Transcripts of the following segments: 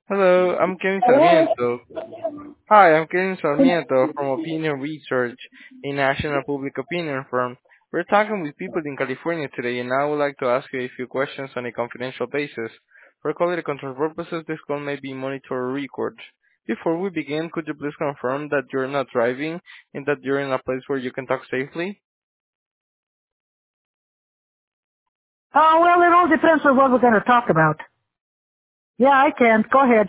Hello, I'm Kevin Hello? Sarmiento. Hi, I'm Kevin Sarmiento from Opinion Research, a national public opinion firm. We're talking with people in California today, and I would like to ask you a few questions on a confidential basis. For quality control purposes, this call may be monitored or recorded. Before we begin, could you please confirm that you're not driving and that you're in a place where you can talk safely? Well, it all depends on what we're going to talk about. Yeah, I can. Go ahead.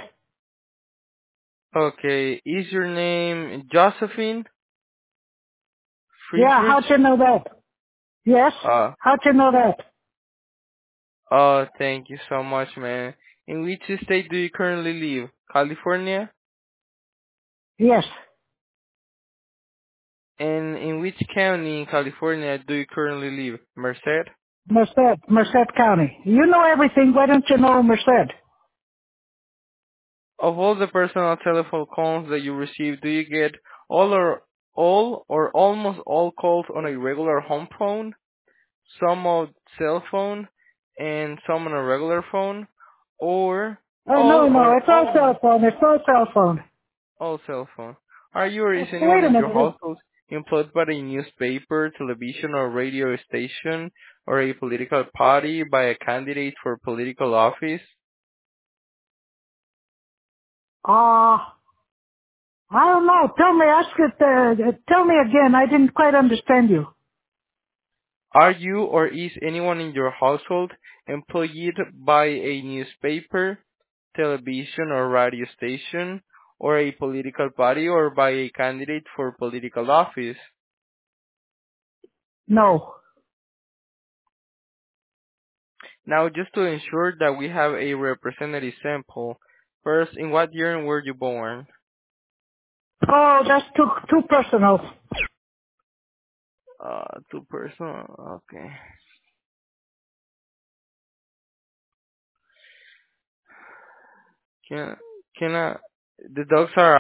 Okay, is your name Josephine Yeah, Friedrich? how'd you know that? Yes? Uh, How'd you know that? Oh, thank you so much, man. In which state do you currently live? California? Yes. And in which county in California do you currently live? Merced? Merced County. You know everything. Why don't you know Merced? Of all the personal telephone calls that you receive, do you get all or almost all calls on a regular home phone, some on cell phone, and some on a regular phone, or Oh, all no, or it's all cell almost phone. It's all cell phone. all cell phone? Are you or is anyone Wait a in your minute. household employed by a newspaper, television, or radio station, or a political party by a candidate for political office? Uh, I don't know. Tell me again. I didn't quite understand you. Are you or is anyone in your household employed by a newspaper, television, or radio station, or a political party, or by a candidate for political office? No. Now, just to ensure that we have a representative sample, first, in what year were you born? Oh, that's too personal. Two person. Okay. Can can I? The dogs are